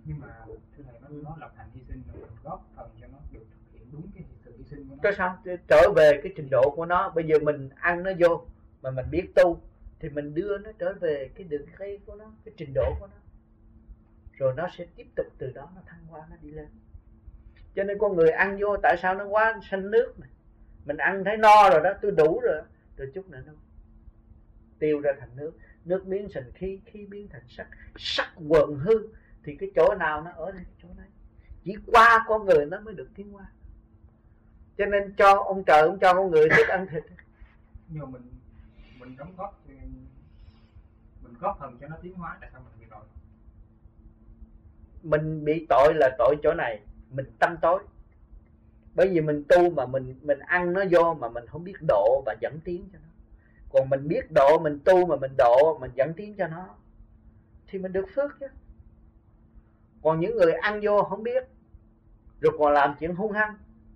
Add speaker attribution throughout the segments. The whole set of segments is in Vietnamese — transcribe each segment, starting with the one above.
Speaker 1: Nhưng mà thưa thầy, nó lập thành hy sinh rồi mình góp phần cho nó được thực hiện đúng cái sự hy sinh của nó.
Speaker 2: Cái sao trở về cái trình độ của nó. Bây giờ mình ăn nó vô mà mình biết tu thì mình đưa nó trở về cái đường cây của nó, cái trình độ của nó, rồi nó sẽ tiếp tục từ đó nó thăng hoa, nó đi lên. Cho nên con người ăn vô tại sao nó quá xanh nước này. Mình ăn thấy no rồi đó, tôi đủ rồi, rồi chút nữa nó tiêu ra thành nước, nước biến thành khí, khí biến thành sắc, sắc quần hư, thì cái chỗ nào nó ở đây, chỗ này. Chỉ qua con người nó mới được tiến hóa. Cho nên cho ông trời, ông cho con người thích ăn thịt.
Speaker 1: Nhưng mà mình đóng góp, mình góp phần cho nó tiến hóa, tại sao mình bị tội?
Speaker 2: Mình bị tội là tội chỗ này, mình tâm tối. Bởi vì mình tu mà mình ăn nó vô mà mình không biết độ và dẫn tiến cho nó. Còn mình biết độ, mình tu mà mình độ, mình dẫn tiến cho nó, thì mình được phước chứ. Còn những người ăn vô không biết, rồi còn làm chuyện hung hăng,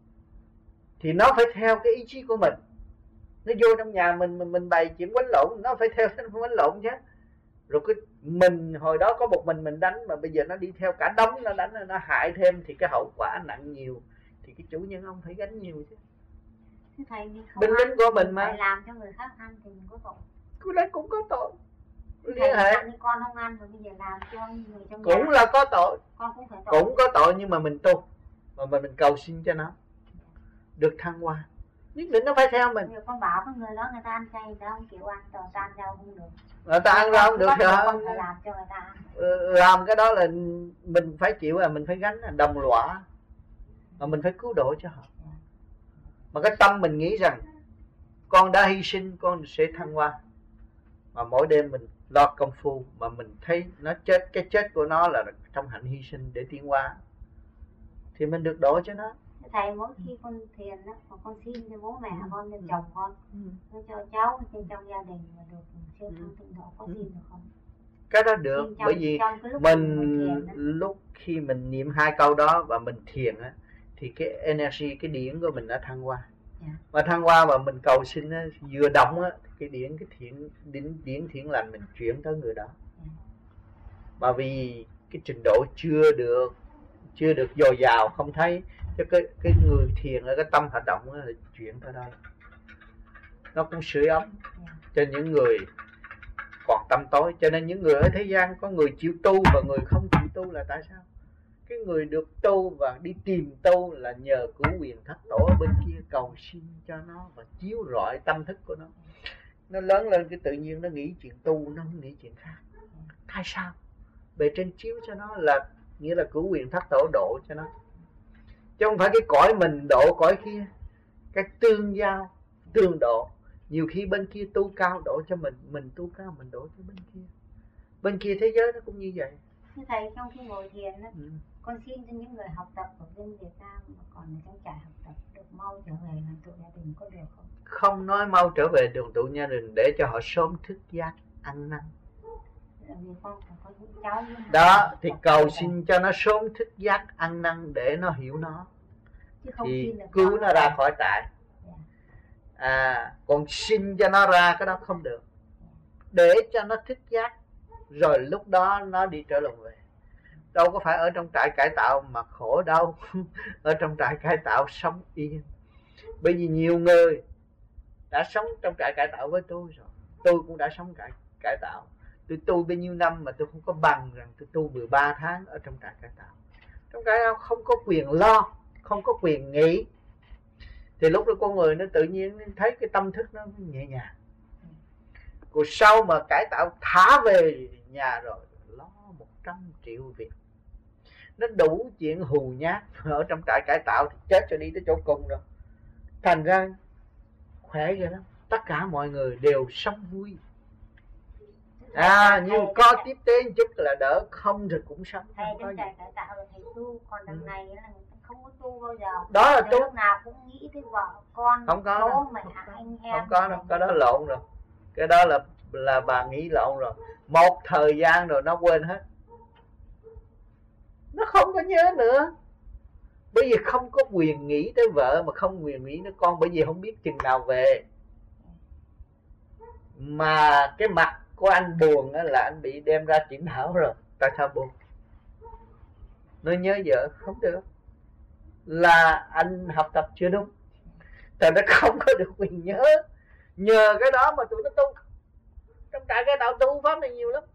Speaker 2: thì nó phải theo cái ý chí của mình. Nó vô trong nhà mình bày chuyện quánh lộn, nó phải theo quánh lộn chứ. Rồi cái mình hồi đó có một mình đánh, mà bây giờ nó đi theo cả đống nó đánh, nó hại thêm, thì cái hậu quả nặng nhiều, thì cái chủ nhân ông phải gánh nhiều chứ.
Speaker 3: Thầy,
Speaker 2: binh lính của mình mà
Speaker 3: phải làm cho người khác ăn thì mình có tội.
Speaker 2: Cái đấy cũng có tội.
Speaker 3: Liên hệ con không ăn rồi bây giờ làm cho người trong nhà
Speaker 2: cũng là có tội.
Speaker 3: Con cũng phải tội.
Speaker 2: Cũng có tội, nhưng mà mình tu mà mình cầu xin cho nó được thăng hoa, nhất định nó phải theo mình.
Speaker 3: Con bảo cái người đó người ta ăn chay, người ta không chịu ăn, toàn ta ăn rau không được.
Speaker 2: Người ta ăn rau không được
Speaker 3: rồi. Con phải làm cho người ta ăn.
Speaker 2: Làm cái đó là mình phải chịu, là mình phải gánh đồng lõa, mà mình phải cứu độ cho họ. Mà cái tâm mình nghĩ rằng con đã hy sinh, con sẽ thăng hoa, mà mỗi đêm mình lo công phu mà mình thấy nó chết, cái chết của nó là trong hạnh hy sinh để tiến hóa, thì mình được độ cho nó.
Speaker 3: Thầy, mỗi khi con thiền đó, con xin cho bố mẹ con, cho chồng con, cho cháu trên trong gia đình mà được siêu thăng tịnh độ, có xin được không?
Speaker 2: Cái đó được, bởi vì mình lúc khi mình niệm 2 câu đó và mình thiền á, thì cái energy, cái điển của mình đã thăng hoa. Mà thăng hoa mà mình cầu xin á, vừa động á, cái điển, cái điển thiện lành mình chuyển tới người đó. Mà vì cái trình độ chưa được dồi dào, không thấy, cho cái người thiền ở cái tâm hoạt động á, là chuyển tới đây. Nó cũng sưởi ấm cho những người còn tâm tối. Cho nên những người ở thế gian có người chịu tu và người không chịu tu là tại sao? Cái người được tu và đi tìm tu là nhờ cửu quyền thất tổ ở bên kia cầu xin cho nó và chiếu rọi tâm thức của nó. Nó lớn lên cái tự nhiên nó nghĩ chuyện tu, nó không nghĩ chuyện khác. Tại sao? Bề trên chiếu cho nó là nghĩa là cửu quyền thất tổ độ cho nó, chứ không phải cái cõi mình độ cõi kia. Cái tương giao, tương độ. Nhiều khi bên kia tu cao độ cho mình tu cao mình độ cho bên kia. Bên kia thế giới nó cũng như vậy.
Speaker 3: Thưa thầy, trong khi ngồi thiền đó, con xin cho những người học tập ở bên Việt Nam mà còn ở trong trại học tập được mau trở về đoàn tụ gia đình, có được không?
Speaker 2: Không nói mau trở về đoàn tụ gia đình, để cho họ sớm thức giác ăn năn. Đó, thì cầu xin cho nó sớm thức giác ăn năn để nó hiểu nó, thì cứu nó ra khỏi trại. Còn xin cho nó ra cái đó không được. Để cho nó thức giác, rồi lúc đó nó đi trở lòng về. Đâu có phải ở trong trại cải tạo mà khổ đâu. Ở trong trại cải tạo sống yên. Bởi vì nhiều người đã sống trong trại cải tạo với tôi rồi. Tôi cũng đã sống cải tạo. Tôi tu bao nhiêu năm mà tôi không có bằng rằng tôi tu 13 tháng ở trong trại cải tạo. Trong trại cải tạo không có quyền lo, không có quyền nghĩ. Thì lúc đó con người nó tự nhiên thấy cái tâm thức nó nhẹ nhàng. Rồi sau mà cải tạo thả về nhà rồi, lo 100 triệu việc. Nó đủ chuyện hù nhát ở trong trại cải tạo thì chết cho đi tới chỗ cùng rồi. Thành ra khỏe vậy lắm. Tất cả mọi người đều sống vui. Nhưng có tiếp tế một chút là đỡ, không thì cũng sống.
Speaker 3: Thầy trong trại cải tạo là thầy tu, còn đằng này là không có tu bao giờ.
Speaker 2: Đó là tu.
Speaker 3: Lúc nào cũng nghĩ tới vợ con,
Speaker 2: không có
Speaker 3: bố mẹ, anh em.
Speaker 2: Không có đâu, cái đó lộn rồi. Cái đó là bà nghĩ lộn rồi. Một thời gian rồi nó quên hết. Nó không có nhớ nữa. Bởi vì không có quyền nghĩ tới vợ mà không quyền nghĩ tới con, bởi vì không biết chừng nào về. Mà cái mặt của anh buồn là anh bị đem ra triển thảo rồi. Tại sao buồn? nó nhớ vợ không được, là anh học tập chưa đúng, tại nó không có được quyền nhớ. Nhờ cái đó mà tụi nó tu. Trong trại cái đạo tu pháp này nhiều lắm.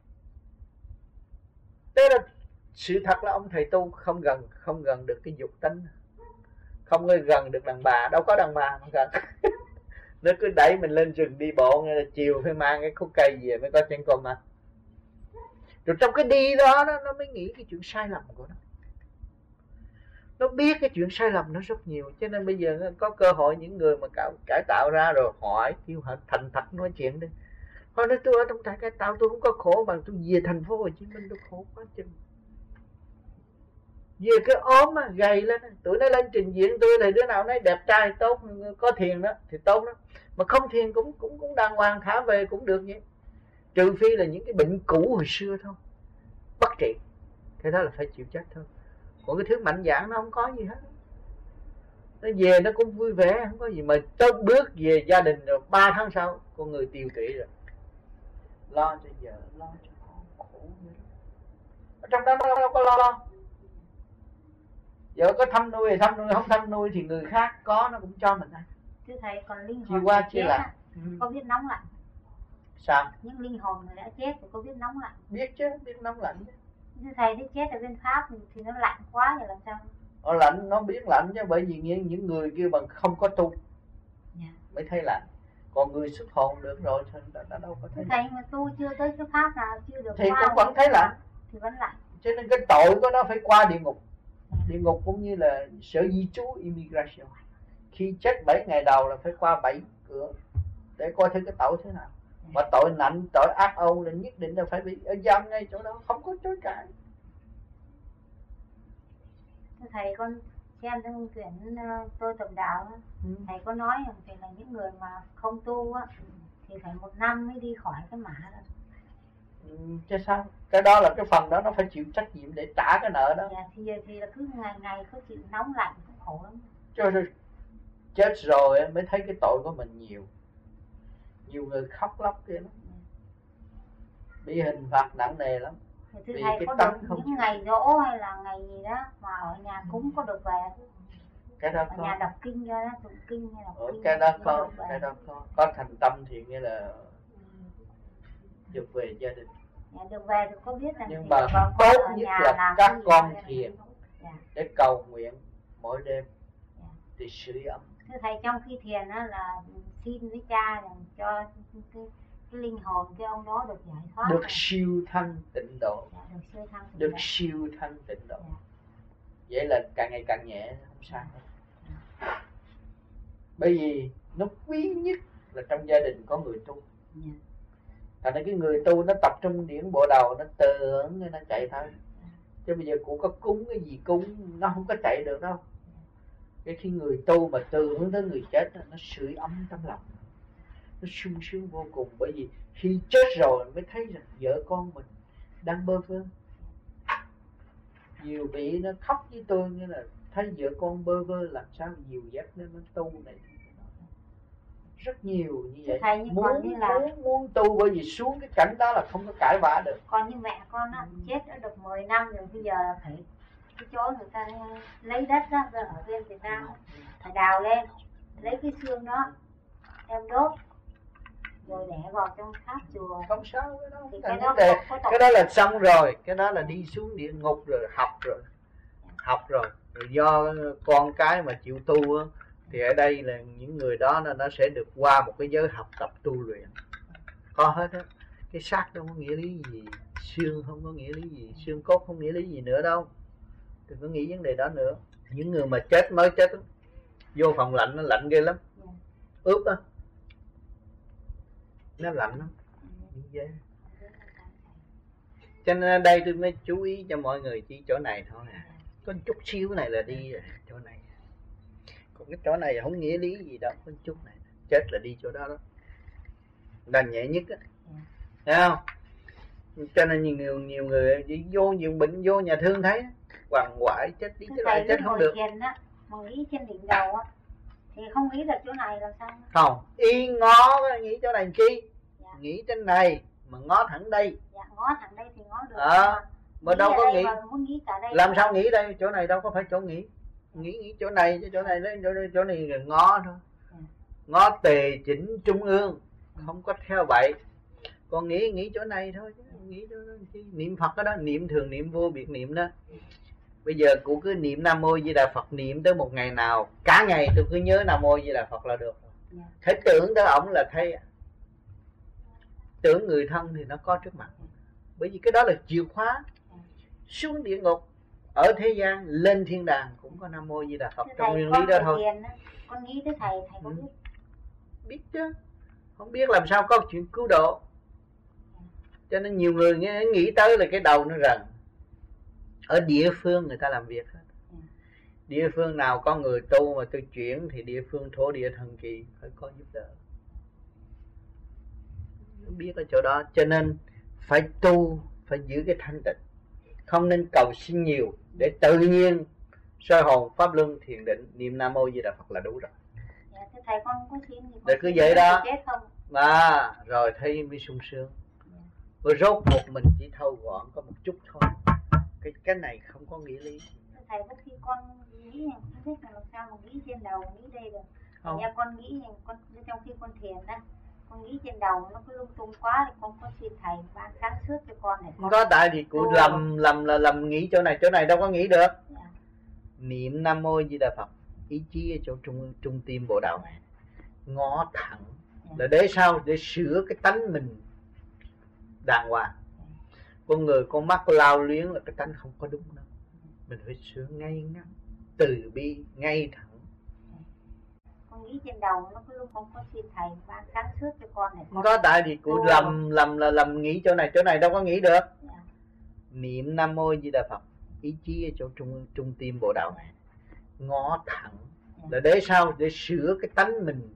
Speaker 2: Thế là sự thật là ông thầy tu không gần được cái dục tánh, không gần được đàn bà, đâu có đàn bà mà gần. Nó cứ đẩy mình lên rừng đi bộ, nghe là chiều phải mang cái khúc cây về mới có chén cơm ăn. Rồi trong cái đi đó nó mới nghĩ cái chuyện sai lầm của nó. Nó biết cái chuyện sai lầm nó rất nhiều. Cho nên bây giờ có cơ hội những người mà cải tạo ra rồi hỏi, kêu họ thành thật nói chuyện đi. Họ nói tôi ở trong trại cải tạo tôi không có khổ, bằng tôi về thành phố Hồ Chí Minh tôi khổ quá chừng. Về cái ốm á, gầy lên, tụi nó lên trình diễn tôi thì đứa nào nói đẹp trai tốt, có thiền đó thì tốt đó, mà không thiền cũng đàng hoàng, thả về cũng được vậy. Trừ phi là những cái bệnh cũ hồi xưa thôi, bất trị, cái đó là phải chịu chết thôi. Còn cái thứ mạnh dạn nó không có gì hết, nó về nó cũng vui vẻ, không có gì. Mà tới bước về gia đình rồi 3 tháng sau con người tiêu tụy rồi, lo cho vợ, lo cho con, khổ nữa. Ở trong đó nó đâu có lo. Vợ có thăm nuôi thì thăm nuôi, không thăm nuôi thì người khác có nó cũng cho mình ăn.
Speaker 3: Thưa thầy, còn linh
Speaker 2: Chia
Speaker 3: hồn
Speaker 2: qua
Speaker 3: đã
Speaker 2: chia
Speaker 3: chết
Speaker 2: lại.
Speaker 3: có biết nóng lạnh?
Speaker 2: Sao?
Speaker 3: Những linh hồn đã chết thì có biết nóng lạnh?
Speaker 2: Biết chứ, biết nóng lạnh chứ.
Speaker 3: Thưa thầy, nếu chết ở bên Pháp thì nó lạnh quá thì làm sao?
Speaker 2: Nó lạnh, nó biết lạnh chứ, bởi vì những người kia bằng không có tu mới thấy lạnh. Còn người xuất hồn được rồi thì đã đâu có thấy.
Speaker 3: Thầy mà tu chưa tới cái Pháp nào, chưa được
Speaker 2: thì
Speaker 3: qua
Speaker 2: cũng vẫn thấy lạnh,
Speaker 3: thì vẫn lạnh.
Speaker 2: cho nên cái tội của nó phải qua địa ngục. Địa ngục cũng như là sở di trú immigration, khi chết 7 ngày đầu là phải qua 7 cửa để coi thử cái tội thế nào. Mà tội nặng, tội ác ôn là nhất định là phải bị ở giam ngay chỗ đó, không có chối cãi.
Speaker 3: Thầy, con xem trong quyển Tôi Tập Đạo đó, thầy có nói rằng là những người mà không tu á thì phải 1 năm mới đi khỏi cái mã đó.
Speaker 2: Chứ sao? Cái đó là cái phần đó nó phải chịu trách nhiệm để trả cái nợ đó.
Speaker 3: Dạ, thì là cứ ngày có chịu nóng lạnh cũng khổ lắm.
Speaker 2: Cho rồi chết rồi mới thấy cái tội của mình nhiều. Nhiều người khóc lóc kia lắm, bị hình phạt nặng nề lắm.
Speaker 3: Thưa thầy, có được những ngày giỗ hay là ngày gì đó mà ở nhà cúng có được về?
Speaker 2: Cái đó
Speaker 3: ở nhà đọc kinh cho đó, tụng kinh hay đọc kinh.
Speaker 2: Cái đó có thành tâm thì nghĩa là được về gia đình.
Speaker 3: Dạ, được về thì có biết rằng
Speaker 2: nhưng mà tốt nhất là các con thiền để cầu nguyện mỗi đêm thì sưởi ấm.
Speaker 3: Thưa thầy, trong khi thiền á là xin với cha rằng cho cái linh hồn cái ông đó được giải thoát,
Speaker 2: được siêu thanh tịnh độ. Được siêu thanh tịnh độ. Vậy là càng ngày càng nhẹ, không sao hết. Bởi vì nó quý nhất là trong gia đình có người tu. Thành ra cái người tu nó tập trung điển bộ đầu, nó tưởng nó chạy thôi. Chứ bây giờ cũng có cúng cái gì cúng, nó không có chạy được đâu. Cái khi người tu mà từ hướng tới người chết, nó sưởi ấm trong lòng, nó sung sướng vô cùng. Bởi vì khi chết rồi mới thấy rằng vợ con mình đang bơ vơ. Nhiều vị nó khóc với tôi như là thấy vợ con bơ vơ, làm sao dìu dắt nó tu này. Rất nhiều như vậy. Thầy, muốn tu, bởi vì xuống cái cảnh đó là không có cãi vã được.
Speaker 3: Còn như mẹ con á, chết đã được 10 năm rồi, bây giờ là phải cái chỗ người ta lấy đất đó, ở bên Việt Nam phải đào lên, lấy cái xương đó em đốt rồi để vào trong tháp chùa.
Speaker 2: Không sao, cái đó là xong rồi, cái đó là đi xuống địa ngục rồi, học rồi. Rồi do con cái mà chịu tu á, thì ở đây là những người đó nó sẽ được qua một cái giới học tập tu luyện. Có hết á. Cái xác đâu có nghĩa lý gì, xương không có nghĩa lý gì, xương cốt không nghĩa lý gì nữa đâu. Đừng có nghĩ vấn đề đó nữa. Những người mà chết mới chết vô phòng lạnh, nó lạnh ghê lắm, ướp á, nó lạnh lắm. Cho nên đây tôi mới chú ý cho mọi người chỉ chỗ này thôi à. Có chút xíu này là đi rồi, chỗ này. Còn cái chỗ này không nghĩa lý gì đâu, có chút này chết là đi chỗ đó đó, là nhẹ nhất á, thấy không? Cho nên nhiều người vô nhiều bệnh vô nhà thương thấy quằn quại chết đi chết lại, chết không được.
Speaker 3: Á, mà nghĩ trên đỉnh đầu á thì không nghĩ được chỗ này làm sao?
Speaker 2: Không, y ngó nghĩ chỗ này chi? Nghĩ trên này mà ngó thẳng đây.
Speaker 3: Dạ, ngó thẳng đây thì ngó được.
Speaker 2: mà đâu có nghĩ.
Speaker 3: Muốn nghĩ cả đây
Speaker 2: Làm sao nghĩ đây? Chỗ này đâu có phải chỗ nghĩ. Nghĩ chỗ này, chỗ này là ngó thôi. Ngó tề chỉnh trung ương, không có theo vậy. Còn nghĩ chỗ này thôi, nghĩ chỗ đó. Niệm Phật đó, niệm thường niệm vô biệt niệm đó. Bây giờ cụ cứ niệm Nam Mô Di Đà Phật, niệm tới một ngày nào, cả ngày tôi cứ nhớ Nam Mô Di Đà Phật là được. Thấy tưởng tới ổng là thấy. Tưởng người thân thì nó có trước mặt. Bởi vì cái đó là chìa khóa. Xuống địa ngục, ở thế gian, lên thiên đàng cũng có Nam Mô Di Đà Phật trong nguyên lý đó thôi.
Speaker 3: Con nghĩ tới thầy có biết?
Speaker 2: Biết chứ. Không biết làm sao có chuyện cứu độ. Cho nên nhiều người nghĩ tới là cái đầu nó rần. Ở địa phương người ta làm việc hết. Địa phương nào có người tu mà tôi chuyển thì địa phương thổ địa thần kỳ phải có giúp đỡ. Biết ở chỗ đó. Cho nên phải tu, phải giữ cái thanh tịnh. Không nên cầu xin nhiều. Để tự nhiên soi hồn, pháp luân, thiền định, niệm Nam Mô Di Đà Phật là đủ rồi.
Speaker 3: Dạ, thầy con có xin gì
Speaker 2: để cứ vậy đó mà rồi thấy mới sung sướng. Rồi rốt cuộc mình chỉ thâu gọn có một chút thôi. Cái này không có nghĩa lý.
Speaker 3: Thầy có khi con nghĩ không biết là làm sao mà nghĩ trên đầu, nghĩ đây được. Nhà con nghĩ con trong khi con thiền á, con nghĩ trên đầu nó cứ lung tung quá thì con có xin thầy ban sáng suốt cho con này.
Speaker 2: Không có, tại vì cụ lầm nghĩ chỗ này đâu có nghĩ được. Niệm Nam Mô Di Đà Phật, ý chí ở chỗ trung tim bộ đạo này, ngó thẳng là để sao? Để sửa cái tánh mình đàng hoàng. Con người con mắt lao luyến là cái tánh không có đúng đâu. Mình phải sửa ngay ngắn, từ bi, ngay thẳng.
Speaker 3: Con nghĩ trên đầu nó cứ luôn không có xin thầy ban sáng suốt cho con này.
Speaker 2: Không có, tại vì cụ lầm nghĩ chỗ này đâu có nghĩ được. Niệm Nam Mô Di Đà Phật, ý chí ở chỗ trung tim bộ đạo này, ngó thẳng là để sao? Để sửa cái tánh mình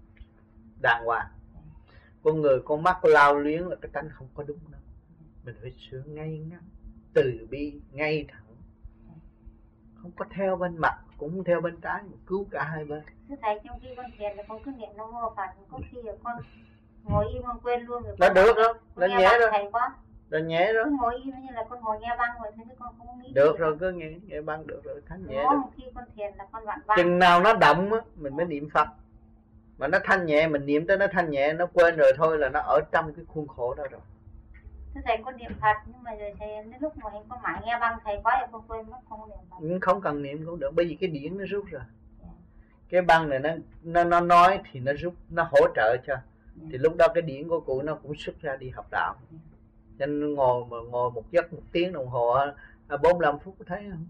Speaker 2: đàng hoàng. Con người con mắt lao luyến là cái tánh không có đúng đâu. Mình phải sửa ngay ngắn, từ bi, ngay thẳng. Không có theo bên mặt, cũng không theo bên trái, mà cứu cả hai bên.
Speaker 3: Thưa thầy, trong khi con thiền là con cứ niệm Nam Mô Phật, có khi là con ngồi im con quên luôn rồi.
Speaker 2: Nó được không? Nó nhẹ rồi.
Speaker 3: Thầy quá.
Speaker 2: Nó nhẹ rồi.
Speaker 3: Cứ ngồi im như là con ngồi nghe băng rồi, thế con không nghĩ.
Speaker 2: Được rồi, cứ nghe băng được rồi, thanh nhẹ được.
Speaker 3: Khi con thiền là con vặn băng.
Speaker 2: Chừng nào nó động á, mình mới niệm Phật. Mà nó thanh nhẹ, mình niệm tới nó thanh nhẹ, nó quên rồi thôi là nó ở trong cái khuôn khổ đó rồi.
Speaker 3: Thưa thầy, con niệm Phật nhưng mà rồi thầy đến lúc mà con mãi nghe băng thầy quá thì con quên mất, không niệm Phật.
Speaker 2: Không cần niệm cũng được, bởi vì cái điển nó rút rồi. Cái băng này nó nói thì nó rút, nó hỗ trợ cho. Thì lúc đó cái điển của cụ nó cũng xuất ra đi học đạo. Cho nên ngồi một giấc 1 tiếng đồng hồ 45 phút thấy không?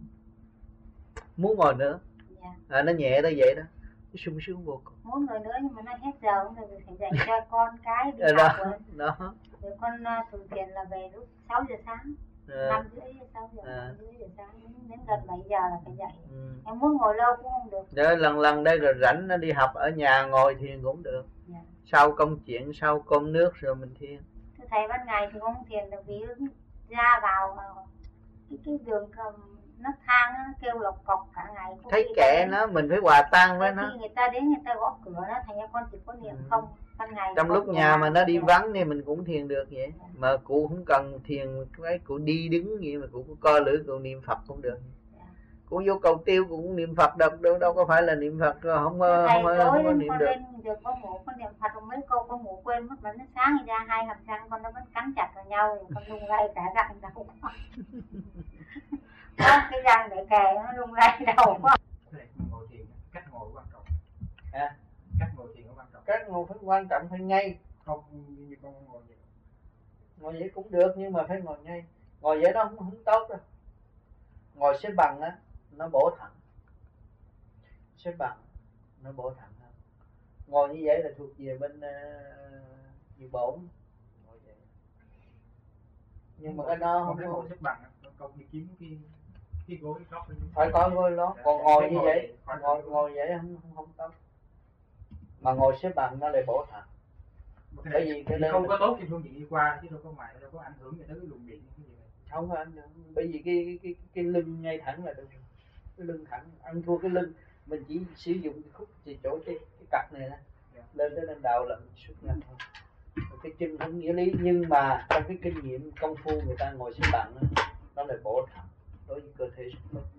Speaker 2: Muốn ngồi nữa. Nó nhẹ tới vậy đó. Nó sung sướng vô cùng.
Speaker 3: Muốn ngồi nữa nhưng mà nó hết giờ rồi phải dạy cho con cái đi học rồi.
Speaker 2: Đó.
Speaker 3: Rồi con thường thiền là về lúc 6 giờ sáng. 5 rưỡi 6 giờ, 5 rưỡi giờ sáng đến gần 7 giờ là phải dậy. Em muốn ngồi lâu cũng không được.
Speaker 2: Rồi lần đây rồi rảnh nó đi học ở nhà ngồi thiền cũng được. Sau công chuyện, sau cơm nước rồi mình thiền.
Speaker 3: Thưa thầy, ban ngày thì không thiền được vì ra vào cái đường nấc thang nó kêu lộc cọc cả ngày.
Speaker 2: Thấy kệ nó, mình phải hòa tan với nó.
Speaker 3: Khi người ta đến người ta gõ cửa đó, thành ra con chỉ có niệm không. Ban ngày
Speaker 2: trong lúc nhà mà nó đi vắng thì mình cũng thiền được vậy. Mà cụ không cần thiền, cái cụ đi đứng vậy mà cụ co lưỡi cụ niệm Phật cũng được. Cụ vô cầu tiêu cũng niệm Phật được, đâu có phải là niệm Phật không có niệm được.
Speaker 3: Được có ngủ con niệm Phật mấy câu con ngủ quên mất, mà nó sáng ra hai hàm răng con nó vẫn cắn chặt vào nhau rồi con lung lay cả răng đầu. Cái răng để kề nó lung lay đầu quá.
Speaker 1: Ngồi thiền, cách ngồi quan trọng. Cách ngồi thiền quan trọng.
Speaker 2: Cách ngồi phải quan trọng, phải ngay.
Speaker 1: Không như con ngồi vậy.
Speaker 2: Ngồi vậy cũng được nhưng mà phải ngồi ngay. Ngồi vậy nó không tốt đâu. Ngồi xếp bằng á, nó bổ thẳng. Xếp bằng nó bổ thẳng hơn. Ngồi như vậy là thuộc về bên như bổn. Ngồi vậy. Nhưng mà cái đó không có
Speaker 1: xếp bằng, con đi kiếm cái gối lót.
Speaker 2: Phải có gối lót, còn ngồi như vậy, ngồi vậy không tốt. Mà ngồi xếp bằng nó lại bổ thẳng.
Speaker 1: Bởi vì cái không có tốt thì phương diện đi qua chứ đâu có mày đâu có ảnh hưởng gì tới cái luồng điện cái gì này.
Speaker 2: Không có ảnh hưởng, bởi vì cái lưng ngay thẳng là được. Cái lưng thẳng, ăn thua cái lưng, mình chỉ sử dụng cái khúc chỉ chỗ cái cặp này đó. Lên tới lên đầu là mình xuất ra thôi. Cái chân không nghĩa lý, nhưng mà trong cái kinh nghiệm công phu người ta ngồi xếp bằng đó, nó lại bổ thận đối với cơ thể rất tốt.